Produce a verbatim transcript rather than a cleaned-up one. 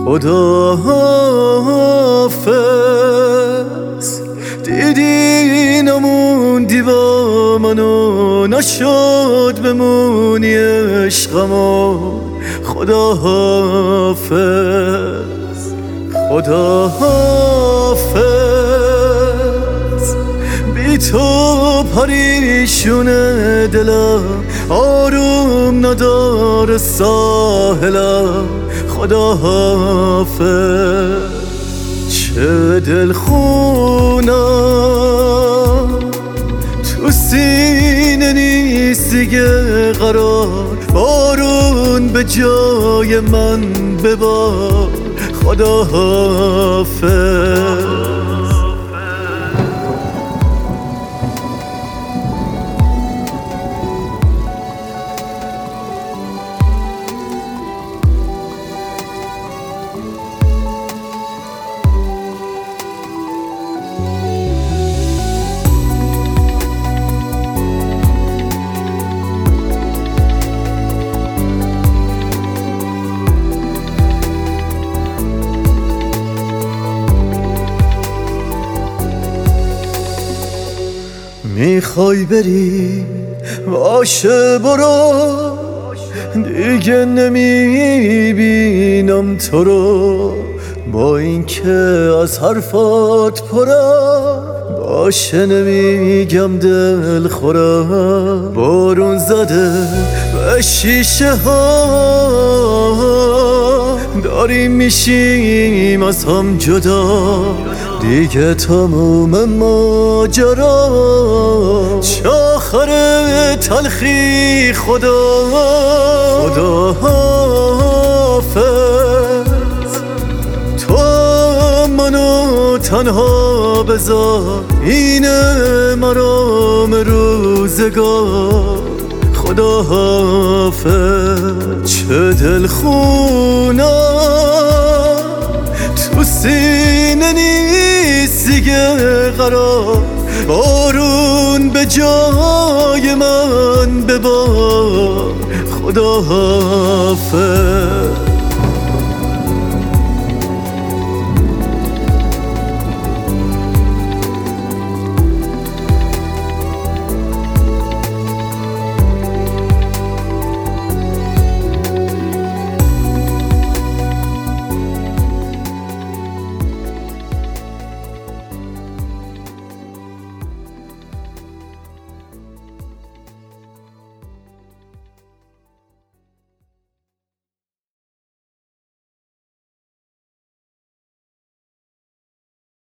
خدا حافظ. دیدی نموندی با منو، نشد بمونی عشقمو. خدا حافظ، خدا حافظ. بی تو پریشونه دلم، آروم نداره ساحلم. خدا حافظ. چه دلخونم تو سینه نیست دیگه قرار، بارون به جای من ببار. خدا حافظ. میخوای بری باشه برو، دیگه نمیبینم تو رو. با اینکه از حرفات پرم، باشه نمیگم دل خورم. بارون زده به شیشه ها، داریم میشیم از هم جدا. دیگه تموم ماجرا، چه آخر تلخی. خدا خدا حافظ. تو منو تنها بذار، اینه مرام روزگار. خدا حافظ. چه دلخونم تو سینه نیست دیگه قرار، بارون به جای من ببار. خدا حافظ.